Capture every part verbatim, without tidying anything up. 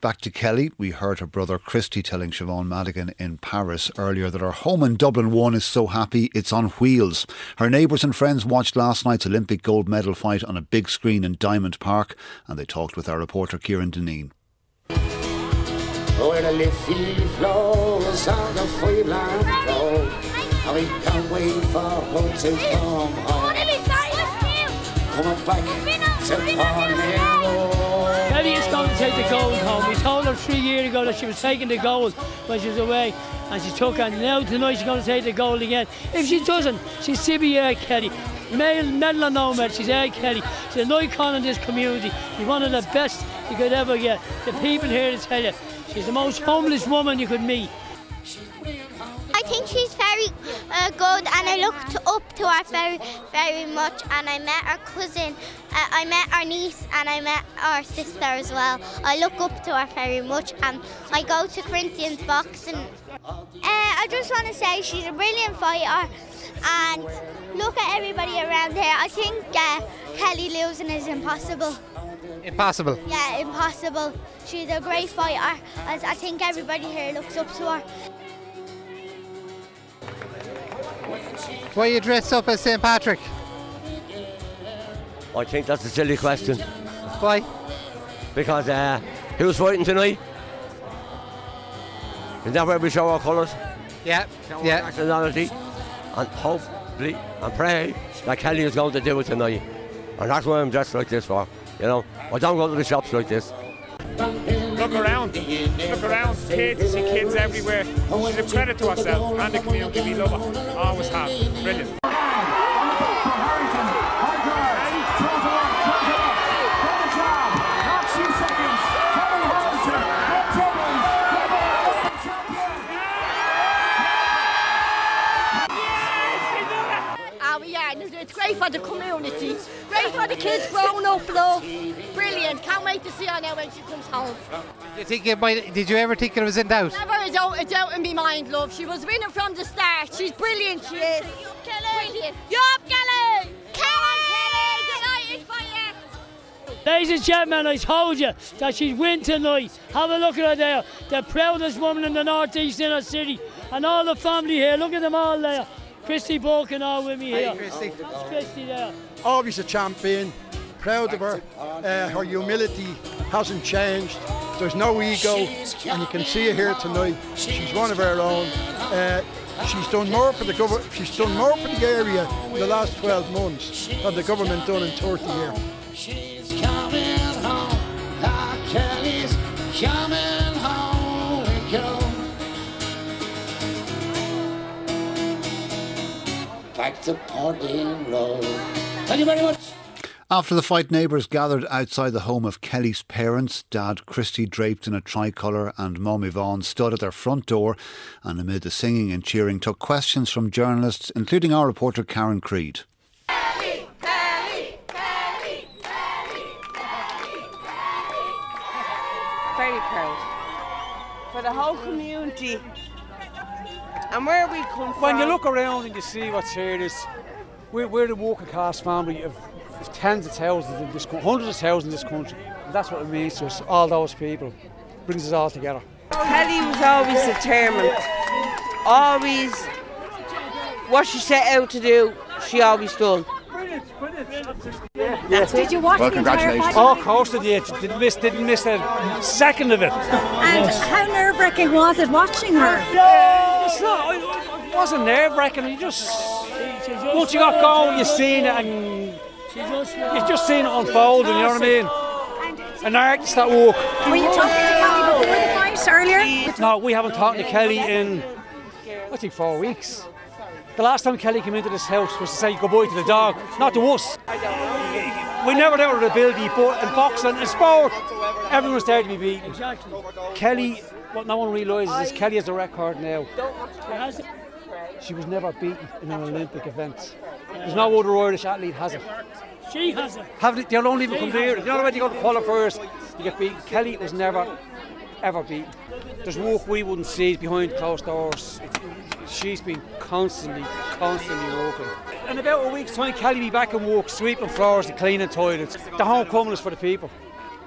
Back to Kelly. We heard her brother Christy telling Siobhan Madigan in Paris earlier that her home in Dublin one is so happy it's on wheels. Her neighbours and friends watched last night's Olympic gold medal fight on a big screen in Diamond Park, and they talked with our reporter Kieran Deneen. Where the Liffey flows on the free land road, and we can't wait for her to come home. Coming back to Parnell. Kelly is going to take the gold home. We told her three years ago that she was taking the gold when she was away, and she took it. And now tonight she's going to take the gold again. If she doesn't, she's still be Air Kelly. Medal, medal or no medal, she's Air Kelly. She's an icon in this community. She's one of the best you could ever get. The people here to tell you, she's the most homeless woman you could meet. I think she's very uh, good, and I looked up to her very, very much, and I met her cousin, uh, I met her niece, and I met her sister as well. I look up to her very much, and I go to Corinthians boxing. Uh, I just want to say she's a brilliant fighter, and look at everybody around here. I think uh, Kelly losing is impossible. Impossible? Yeah, impossible. She's a great fighter, as I think everybody here looks up to her. Why are you dressed up as Saint Patrick? I think that's a silly question. Why? Because uh, who's fighting tonight? Is that where we show our colours? Yeah, show yeah. Our nationality, and hopefully and pray that Kelly is going to do it tonight. And that's why I'm dressed like this for. You know, I don't go to the shops like this. Look around, look around, kids, see kids everywhere. She's a credit to herself and the community. We love her, always have. Brilliant. It's great for the community, great for the kids growing up, love. Brilliant, can't wait to see her now when she comes home. Did you think it might, did you ever think it was in doubt? Never a doubt, a doubt in my mind, love. She was winning from the start. She's brilliant, she is. Kelly! Brilliant. Yup, Kelly! Kelly! Delighted for you! Ladies and gentlemen, I told you that she'd win tonight. Have a look at her there. The proudest woman in the North East inner city. And all the family here, look at them all there. Christy Balkan all with me here. Hi, Christy. That's Christy there. Always a champion, proud of her. Uh, her humility hasn't changed. There's no ego, and you can see her here tonight. She's one of our own. Uh, she's done more for the government. She's done more for the area in the last twelve months than the government done in thirty years. She's coming home. Ah, Kelly's coming home. We go. Back to Portland Road. Thank you very much. After the fight, neighbours gathered outside the home of Kelly's parents. Dad Christy, draped in a tricolour, and Mum Yvonne stood at their front door, and amid the singing and cheering took questions from journalists, including our reporter Karen Creed. Kelly, Kelly, Kelly, Kelly, Kelly, Kelly. Very proud for the whole community. And where we come from. When you look around and you see what's here, is we're, we're the working class family of, of tens of thousands in this country, hundreds of thousands in this country. And that's what it means to us, all those people. It brings us all together. Kelly was always determined. Always what she set out to do, she always done. Brilliant, brilliant. That's Did you watch well, the entire fight? Oh, of course I did. Didn't miss, didn't miss a second of it. And how nerve-wracking was it watching her? Yeah, it's not, it wasn't nerve-wracking. You just, once you got going, you seen it, and you just seen it unfold. You know what I mean? An artist at work. Were you talking to Kelly before the fight earlier? No, we haven't talked to Kelly in, I think, four weeks. The last time Kelly came into this house was to say goodbye to the dog, not to us. We never doubted her ability, but in boxing and sport, everyone's there to be beaten. Exactly. Kelly, what no one realises is Kelly has a record now. She was never beaten in an Olympic event. There's no other Irish athlete has it. She has it. Have it, they don't even come near it. You know when you go to qualifiers, you get beaten. Kelly was never, ever beaten. There's work we wouldn't see behind closed doors. She's been constantly, constantly working. In about a week's time, Kelly will be back and work, sweeping floors and cleaning toilets. The homecoming is for the people.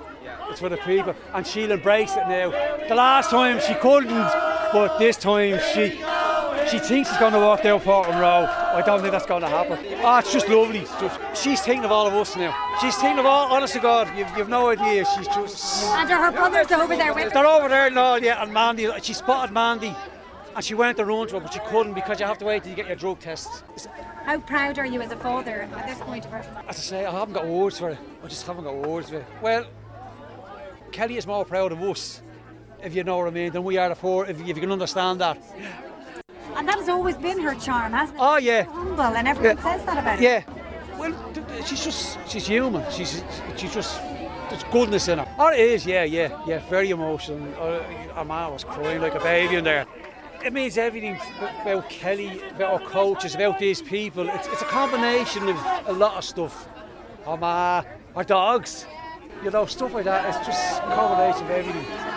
It's for the people, and she'll embrace it now. The last time she couldn't, but this time she she thinks it's going to walk down Portland Road. I don't think that's going to happen. Oh, it's just lovely. It's just, she's thinking of all of us now. She's thinking of all, honest to God, you've, you've no idea. She's just... And are her brothers over there with her? They're over there and all, yeah, and Mandy, she spotted Mandy. And she went to run to her, but she couldn't because you have to wait till you get your drug tests. How proud are you as a father at this point of her? As I say, I haven't got words for it. I just haven't got words for it. Well, Kelly is more proud of us, if you know what I mean, than we are of her, if you, if you can understand that. And that has always been her charm, hasn't it? Oh, yeah. She's humble, and everyone yeah. says that about her. Yeah. Well, she's just, she's human. She's, she's just, there's goodness in her. Oh, it is, yeah, yeah, yeah, very emotional. Our man was crying like a baby in there. It means everything about Kelly, about our coaches, about these people. It's, it's a combination of a lot of stuff. Our ma, our dogs, you know, stuff like that. It's just a combination of everything.